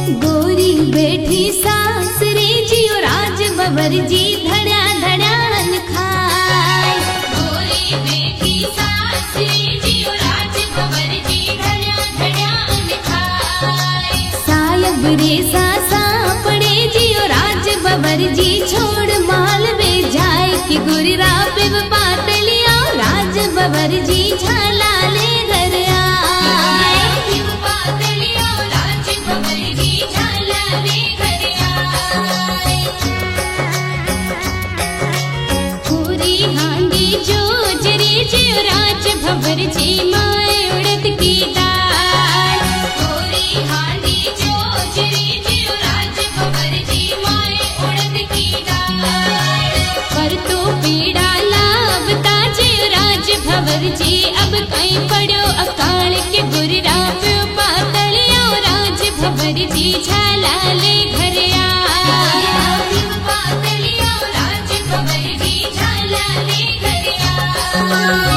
गोरी बैठी सासरे जी और राज बबर जी धड़ा धड़ान खाए। गोरी बैठी सासरे जी और राज बबर जी धड़ा धड़ान खाए। सायब रे सासा पड़े जी और राज बबर जी छोड़ मालवे जाए कि गुरिरा पिब पातलिया राज बबर जी झाला ले घर आए। पिब पातलिया राज बबर जी झाला ले घर आए। पूरी हांडी जो जरी जी राज बबर जी माए उड़द की दाल। पूरी हांडी जो जरी जी राज बबर जी माए उड़द की दाल। पर तो पीड़ा लाभता जी राज भवर जी अब कहीं पड़ो अकाल के गुरिरा प्यो पातलिया राज भवर जी झाला ले घर आए। पातलिया राज भवर जी झाला ले घर आए।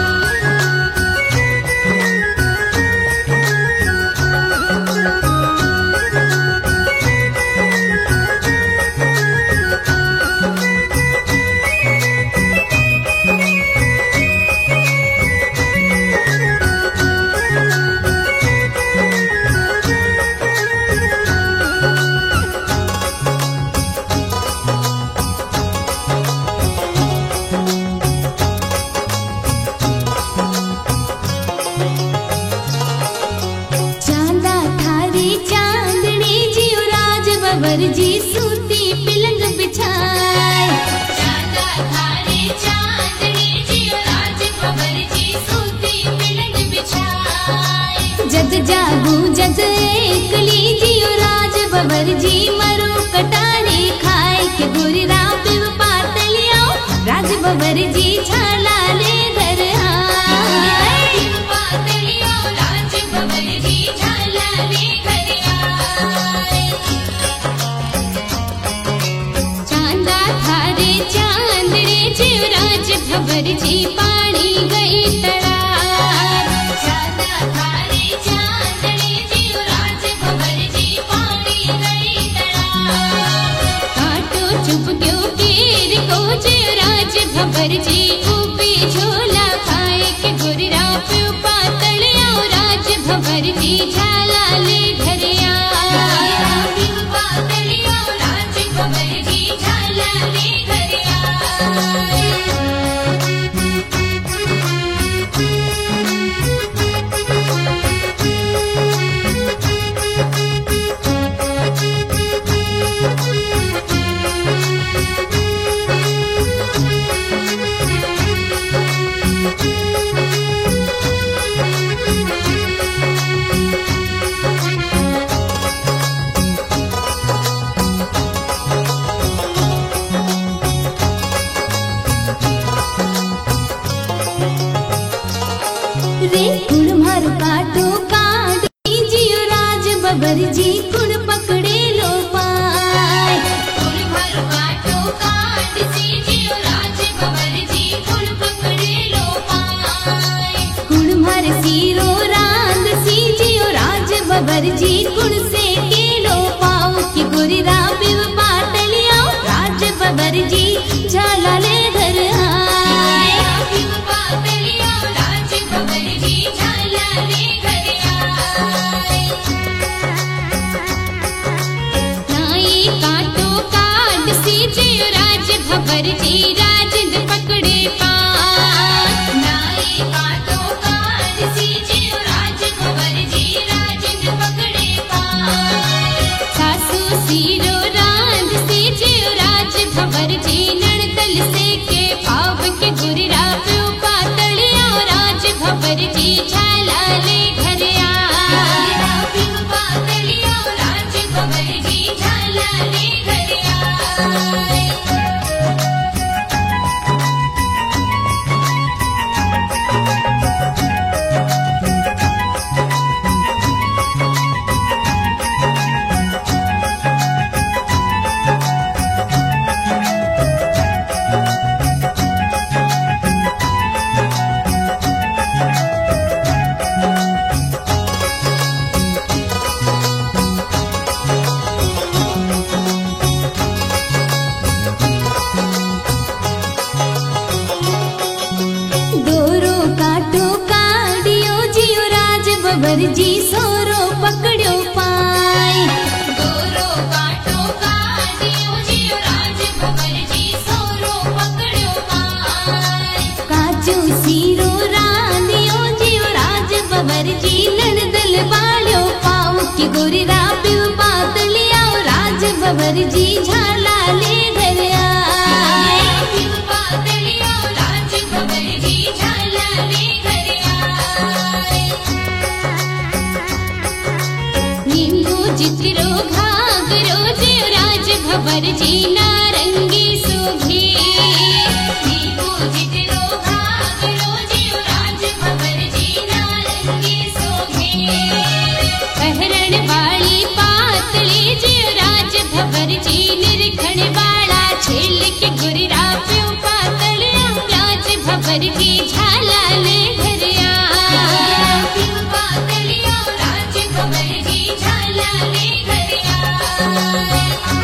चांदा थारी चांदनी जी राज बबर जी सूती पिलंग बिछाए। चांदा थारी चांदनी जी राज बबर जी सूती पिलंग बिछाए। जग जागू जग एकली जी राज बबर जी मरो कटारी खाए के गुरिरा पिब पातलिया राज बबर जी झाला ले घर आए। पिब पातलिया राज बबर जी झाला ले घर आए। चांदा थारे चांदड़े जी राज भवर जी पानी गई तरार। चांदा थारे चांदड़े जी राज भवर जी पानी गई तरार। काटो चुप क्यों कीर को जी राज भवर जी ऊपी झोला खाए के गुरिरा प्यो पातलिया राज भवर जी झाला ले घर आए। पिब पातलिया राज भवर जी झाला ले घर आए। रे कुण मार काटो काट जी राज बबर जी कुण पकड़े लो पाए। कुण मार काटो काट जी राज बबर जी कुण पकड़े लो पाए। कुण मार सीरो रांद सी जी राज बबर जी कुण से के लो पाओ कि गुरिरा पिब पातलिया राज बबर जी झाला ले घर आए। पिब पातलिया राज बबर जी झाला ले घर आए। नाई काटो काट सी जी राज भवर जी राजिंद पकड़े पान। नाई काटो काट सी जी राज भवर जी राजिंद पकड़े पान। सासू सीरो रांद सी जी राज भवर जी नड़तल से के पाव के गुरिरा प्यो पातलिया राज भवर जी झाला ले घर आए। पिब पातलिया राज भवर जी झाला ले घर आए। भवर जी सोरो पकड़ो पाए। गोरो काटो काटियो जियो राज भवर जी सोरो पकड़ो पाए। काजू सीरो रांधियो जियो राज भवर जी नड़दल बाड़ो पाओ की गोरी रा पियो पातलिया राज भवर जी झाला ले घर आए। पियो पातलिया राज भवर जी झाला ले घर आए। नींबू जितरो घाघरो जियो राज भवर जी नारंगी शोभे। नींबू जितरो घाघरो जियो राज भवर जी नारंगी शोभे। पहरण वाली पातली जियो राज भवर जी निरखण वाला छेल के गुरिरा प्यो पातलिया राज भवर जी झाला ले घर आए। पियो पातलिया राज भवर जी झाला ले घर आए।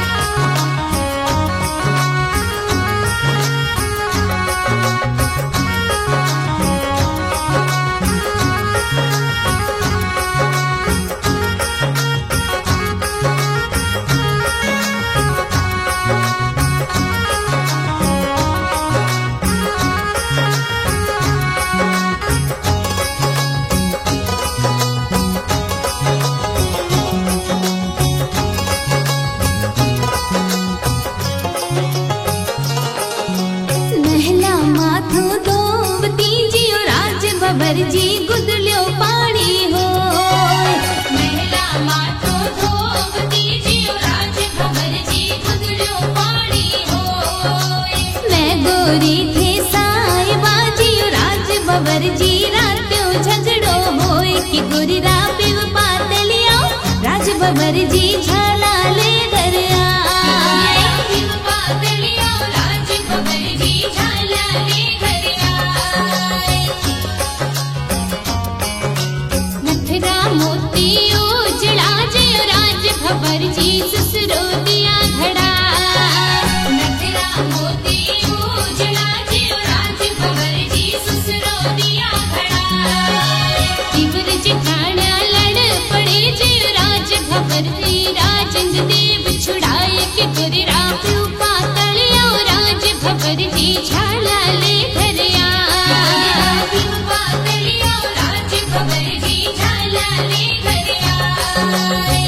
नहला माथो धोवती जियो राज भवर जी गुदल्यो पानी हो। महिला माथो धोवती जियो राज भवर जी गुदल्यो पानी होय। मैं गोरी थे साई बाजियो राज भवर जी रात्यो झगड़ो होए कि गोरी रा पिव पातलिया राज भवर जी झाला ले घर आए। पियो पातलिया राज भवर जी झाला ले घर आए। नथरा मोती उजड़ा जियो राज भवर जी ससुरो दिया घड़ा। नथरा मोती उजड़ा जियो राज भवर जी ससुरो दिया घड़ा। तिवर जिठाना लड़ पड़े जियो राज भवर जी राजंग देव छुड़ाए के गुरिरा प्यो पातलिया राज भवर जी झाला ले घर आए। पियो पातलिया राज भवर जी झाला ले घर आए।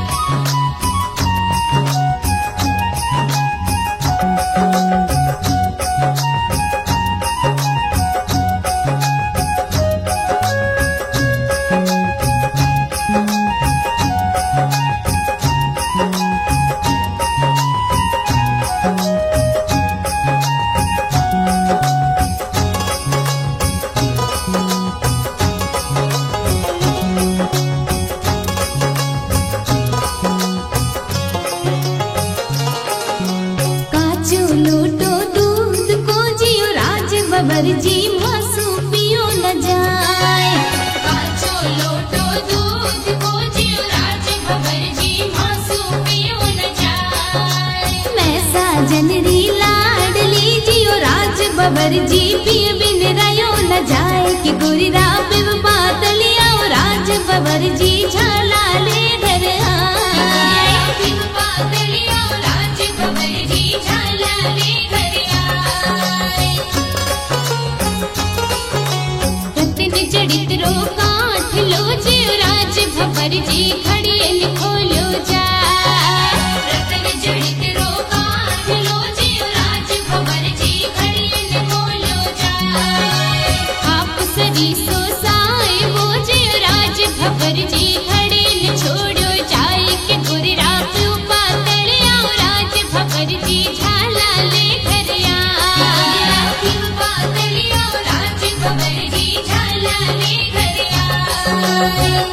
काचो लोटो दूध को जियो राज भवर जी मासू पियो न जाए। काचो लोटो दूध को जियो राज भवर जी मासू पियो न जाए। मैं साजनरी लाडली जियो राज भवर जी पिय बिन रयो न जाए कि गुरिरा पिव पातलिया राज भवर जी झाला ले घर आए। पियो पातलिया राज भवर जी झाला ले घर आए। रतन जड़ित रो काठ लो जियो राज भवर जी